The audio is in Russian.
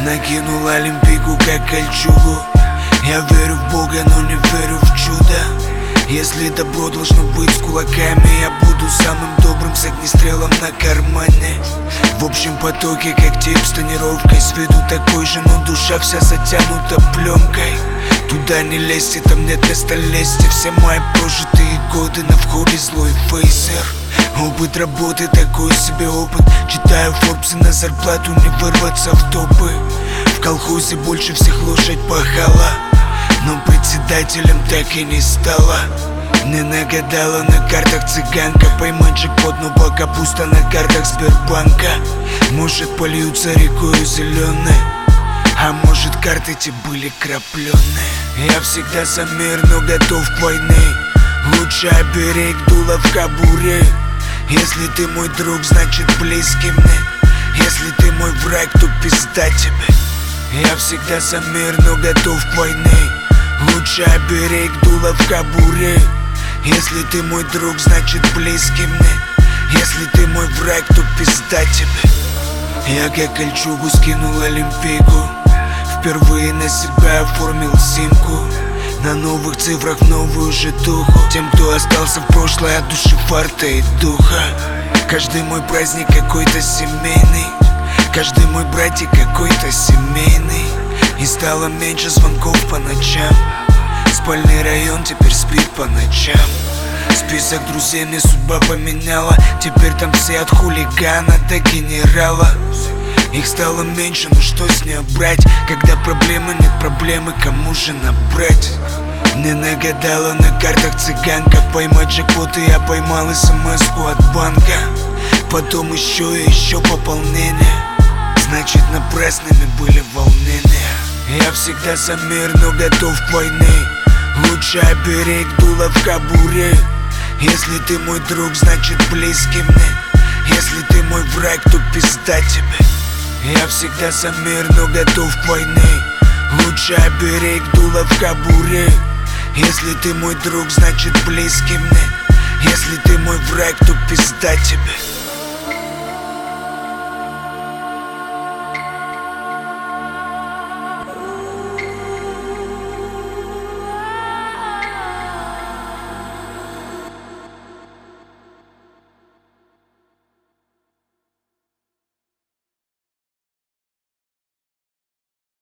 Накинул олимпийку как кольчугу. Я верю в Бога, но не верю в чудо. Если добро должно быть с кулаками, я буду самым добрым с огнестрелом на кармане. В общем потоке, как тип с тонировкой, с виду такой же, но душа вся затянута пленкой. Туда не лезьте, там нет места лезьте. Все мои прожитые годы на входе злой фейсер. Опыт работы, такой себе опыт. Читаю Форбс, и на зарплату не вырваться в топы. В колхозе больше всех лошадь пахала, но председателем так и не стала. Не нагадала на картах цыганка поймать джекпот, но пока пусто на картах Сбербанка. Может польются рекою зеленой, а может карты те были крапленые. Я всегда за мир, но готов к войне. Лучше оберег дуло в кобуре. Если ты мой друг, значит близкий мне. Если ты мой враг, то пизда тебе. Я всегда за мир, но готов к войне. Лучше оберег дуло в кобуре. Если ты мой друг, значит близкий мне. Если ты мой враг, то пизда тебе. Я как кольчугу скинул олимпийку. Впервые на себя оформил симку. На новых цифрах в новую житуху. Тем, кто остался в прошлое, от души фарта и духа. Каждый мой праздник какой-то семейный. Каждый мой братик какой-то семейный. И стало меньше звонков по ночам. Спальный район теперь спит по ночам. Список друзей мне судьба поменяла. Теперь там все от хулигана до генерала. Их стало меньше, но что с нее брать? Когда проблемы нет проблемы, кому же набрать? Мне нагадала на картах цыганка поймать джекпот, и я поймал смс-ку от банка. Потом еще и еще пополнение. Значит напрасными были волнения. Я всегда за мир, но готов к войне. Лучше оберег дуло в кобуре. Если ты мой друг, значит близкий мне. Если ты мой враг, то пизда тебе. Я всегда за мир, но готов к войне. Лучше оберег дуло в кобуре. Если ты мой друг, значит близкий мне. Если ты мой враг, то пизда тебе.